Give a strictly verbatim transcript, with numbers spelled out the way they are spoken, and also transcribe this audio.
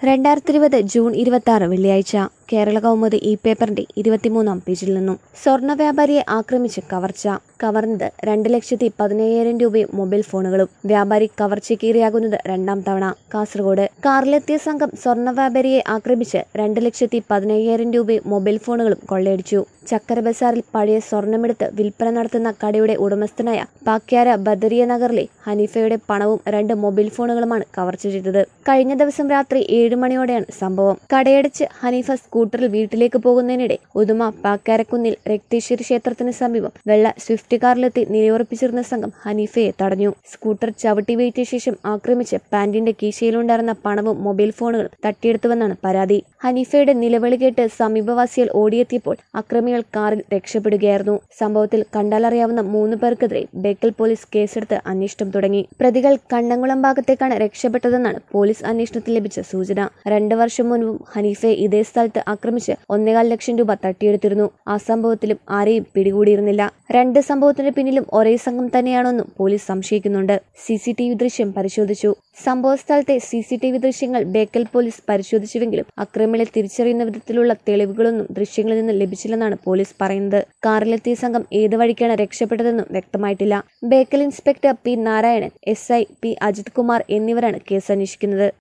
രണ്ടായിരത്തി ഇരുപത് ജൂൺ ഇരുപത്തി ആറ് വെള്ളിയാഴ്ച കേരള കൗമുദി ഈ പേപ്പറിന്റെ ഇരുപത്തിമൂന്നാം പേജിൽ നിന്നും സ്വർണ്ണ വ്യാപാരിയെ ആക്രമിച്ച് കവർച്ച കവർന്നത് രണ്ട് ലക്ഷത്തി പതിനയ്യായിരം രൂപയും മൊബൈൽ ഫോണുകളും വ്യാപാരി കവർച്ചയ്ക്ക് ഇരയാകുന്നത് രണ്ടാം തവണ കാസർഗോഡ് കാറിലെത്തിയ സംഘം സ്വർണ്ണ വ്യാപാരിയെ ആക്രമിച്ച് രണ്ട് ലക്ഷത്തി പതിനയ്യായിരം രൂപയും മൊബൈൽ ഫോണുകളും കൊള്ളയടിച്ചു. ചക്കര ബസാറിൽ പഴയ സ്വർണമെടുത്ത് വിൽപ്പന നടത്തുന്ന കടയുടെ ഉടമസ്ഥനായ പാക്യാര ബദരിയ നഗറിലെ ഹനീഫയുടെ പണവും രണ്ട് മൊബൈൽ ഫോണുകളുമാണ് കവർച്ച ചെയ്തത്. കഴിഞ്ഞ ദിവസം രാത്രി ഏഴ് മണിയോടെയാണ് സംഭവം. കടയടച്ച് ഹനീഫ സ്കൂട്ടറിൽ വീട്ടിലേക്ക് പോകുന്നതിനിടെ ഉദുമ പാക്കാരക്കുന്നിൽ രക്തേശ്വരി ക്ഷേത്രത്തിന് സമീപം വെള്ള സ്വിഫ്റ്റ് കാറിലെത്തി നിലയുറപ്പിച്ചിരുന്ന സംഘം ഹനീഫയെ തടഞ്ഞു. സ്കൂട്ടർ ചവിട്ടി വീഴ്ത്തിയ ശേഷം ആക്രമിച്ച് പാന്റിന്റെ കീശയിലുണ്ടായിരുന്ന പണവും മൊബൈൽ ഫോണുകളും തട്ടിയെടുത്തുവെന്നാണ് പരാതി. ഹനീഫയുടെ നിലവിളി കേട്ട് സമീപവാസികൾ ഓടിയെത്തിയപ്പോൾ അക്രമികൾ കാറിൽ രക്ഷപ്പെടുകയായിരുന്നു. സംഭവത്തിൽ കണ്ടാലറിയാവുന്ന മൂന്ന് പേർക്കെതിരെ ബേക്കൽ പോലീസ് കേസെടുത്ത് അന്വേഷണം തുടങ്ങി. പ്രതികൾ കണ്ണംകുളം ഭാഗത്തേക്കാണ് രക്ഷപ്പെട്ടതെന്നാണ് പോലീസ് അന്വേഷണത്തിൽ ലഭിച്ച സൂചന. രണ്ട് വർഷം മുൻപും ഹനീഫയെ ഇതേ സ്ഥലത്ത് ആക്രമിച്ച് ഒന്നേകാൽ ലക്ഷം രൂപ തട്ടിയെടുത്തിരുന്നു. ആ സംഭവത്തിലും ആരെയും പിടികൂടിയിരുന്നില്ല. രണ്ട് സംഭവത്തിന് പിന്നിലും ഒരേ സംഘം തന്നെയാണെന്നും പോലീസ് സംശയിക്കുന്നുണ്ട്. സി സി ടി വി ദൃശ്യം പരിശോധിച്ചു. സംഭവ സ്ഥലത്തെ സി സി ടി വി ദൃശ്യങ്ങൾ ബേക്കൽ പോലീസ് പരിശോധിച്ചുവെങ്കിലും അക്രമികളെ തിരിച്ചറിയുന്ന വിധത്തിലുള്ള തെളിവുകളൊന്നും ദൃശ്യങ്ങളിൽ നിന്ന് ലഭിച്ചില്ലെന്നാണ് പോലീസ് പറയുന്നത്. കാറിലെത്തിയ സംഘം ഏത് വഴിക്കാണ് രക്ഷപ്പെട്ടതെന്നും വ്യക്തമായിട്ടില്ല. Bekal inspector P Narayanan, S I P Ajith Kumar എന്നിവരാണ് കേസ് അന്വേഷിക്കുന്നത്.